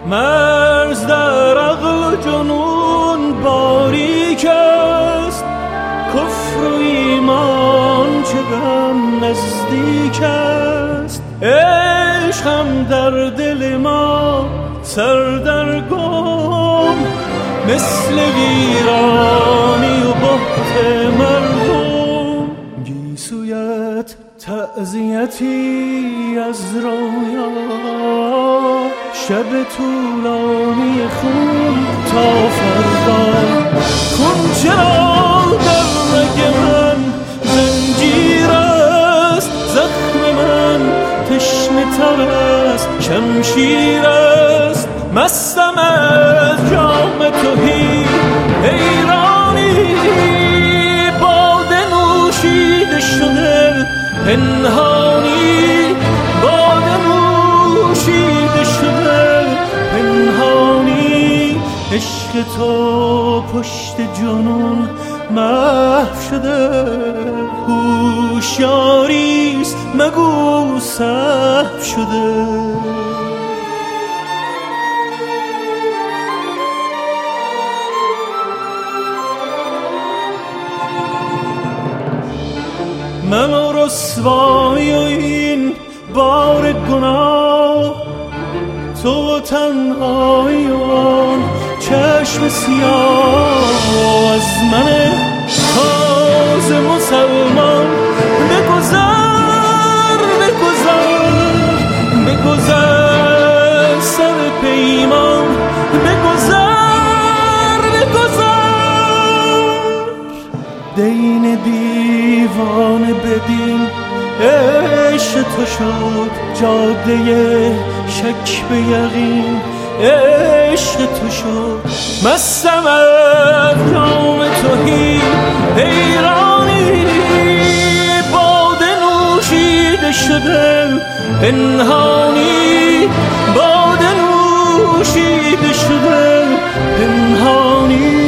مرز در عقل و جنون باریک است، کفر و ایمان چه غم نزدیک است. عشق هم در دل ما سردرگم، مثل ویرانی و بحت مردم. گیسویت تعزیتی از رویا، شب طولانی خون تا فردا. خون چرا در رگ من زنجیر است، زخم من تشنه تر است شمشیر است. مستم از جام تهی حیرانی، باده نوشیده شده پنهانی، باده نوشیده شده پنهانی. عشق تو پشت جنون محو شده، هوشیاریست مگو سهو شده. من و رسوایی و این بار گناه، تو تنهایی و آن چشم سیاه. از من تازه مسلمان بگذر بگذر بگذر، سر پیمان بگذر بگذر. دین دیوانه بدین عشق تو شد، جاده شک به یقین عشق تو شد. مستم از جام تهی حیرانی، باده نوشیده شده پنهانی، باده نوشیده شده پنهانی.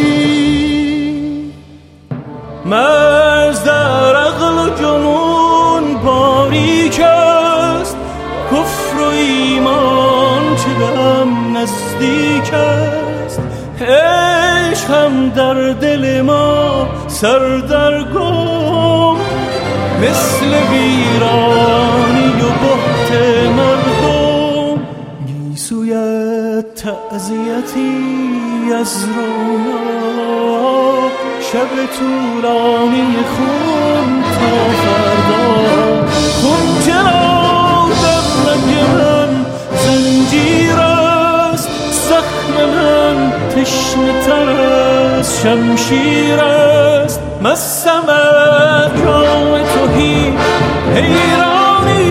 مرز در عقل و جنون باریک است، کفر و ایمان چه غم نزدیک است. عشق هم در دل ما سردرگم، مثل ویرانی و بحت مردم. گیسویت تعزیتی از رویا، شب طولانی خون تا فردا. خون چرا در رگ من زنجیر است، زخم من تشنه تر از شمشیر است. مستم از جام تهی حیرانی،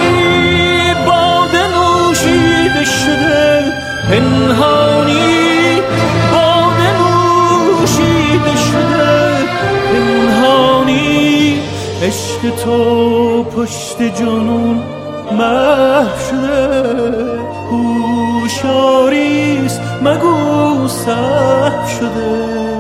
باده نوشیده شده پنهانی، باده نوشیده شده پنهانی. عشق تو پشت جنون محو شده، هوشیاریست مگو سهو شده.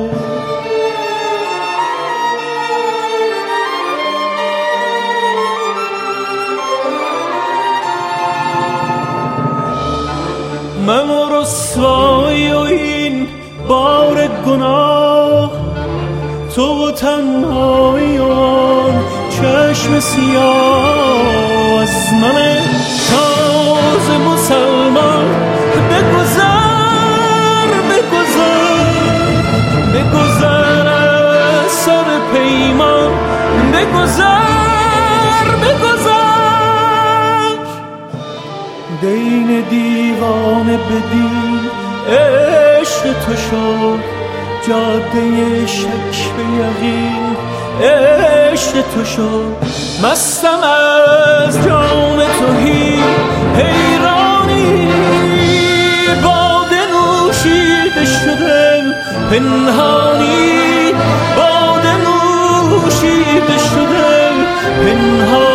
من و رسوایی و این بار گناه، تو تنهایی و آن چشم سیاه. از من تازه مسلمان بگذر بگذر بگذر، از سر پیمان بگذر بگذر. دین دیوانه بدین عشق تو شد، جاده شک به یقین عشق تو شد. مستم از جام تهی حیرانی، باده نوشیده شده پنهانی، باده نوشیده شده پنهانی.